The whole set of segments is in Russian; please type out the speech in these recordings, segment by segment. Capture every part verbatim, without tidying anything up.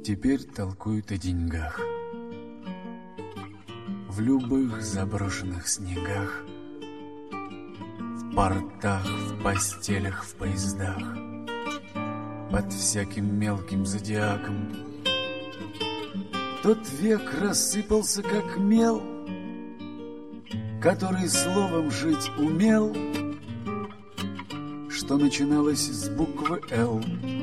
Теперь толкуют о деньгах. В любых заброшенных снегах, в портах, в постелях, в поездах, под всяким мелким зодиаком. Тот век рассыпался, как мел, который словом жить умел, что начиналось с буквы «Л»,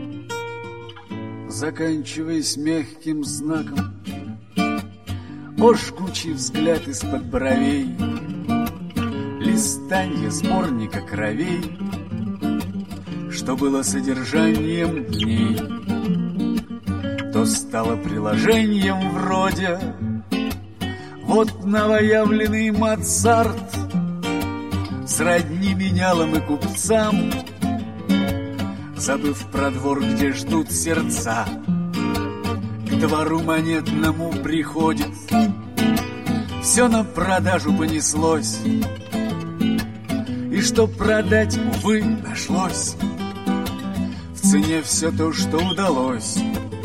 заканчиваясь мягким знаком. О, жгучий взгляд из-под бровей, листанье сборника кровей, что было содержанием дней, то стало приложением вроде. Вот новоявленный Моцарт сродни менялам и купцам, забыв про двор, где ждут сердца, к двору монетному приходит. Все на продажу понеслось, и что продать, увы, нашлось. В цене все то, что удалось,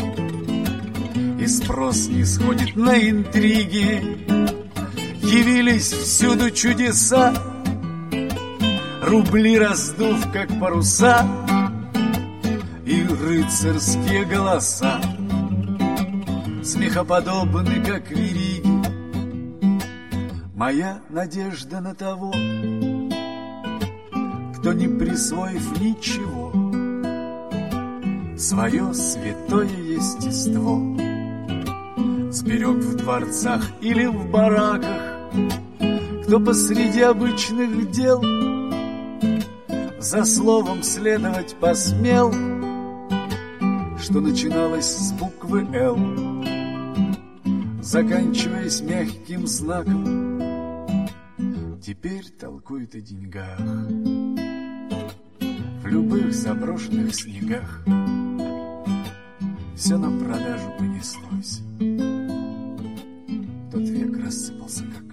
и спрос не сходит на интриги. Явились всюду чудеса, рубли раздув, как паруса, и рыцарские голоса смехоподобны, как вериги. Моя надежда на того, кто, не присвоив ничего, свое святое естество сберег в дворцах или в бараках, кто посреди обычных дел за словом следовать посмел, что начиналось с буквы «Л», заканчиваясь мягким знаком. Теперь толкуют о деньгах. В любых заброшенных снегах все на продажу понеслось. Тот век рассыпался, как